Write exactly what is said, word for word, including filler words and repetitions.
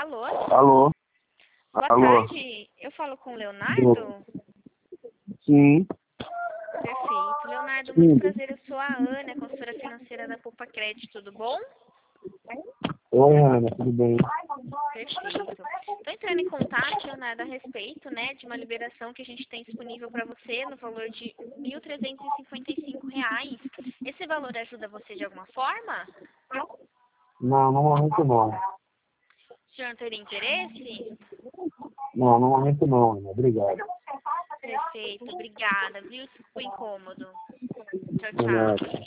Alô? Alô? Boa Alô? tarde. Eu falo com o Leonardo? Sim. Perfeito. Leonardo, Sim. muito prazer. Eu sou a Ana, consultora financeira da Poupa Crédito. Tudo bom? Oi, Ana, tudo bem? Perfeito. Estou entrando em contato, Leonardo, a respeito, né, de uma liberação que a gente tem disponível para você no valor de mil trezentos e cinquenta e cinco reais. Esse valor ajuda você de alguma forma? Não, no momento não. O senhor teria interesse? Não, no momento não, Ana. Obrigado. Perfeito. Obrigada, viu? Desculpa o incômodo. Tchau, De nada. tchau.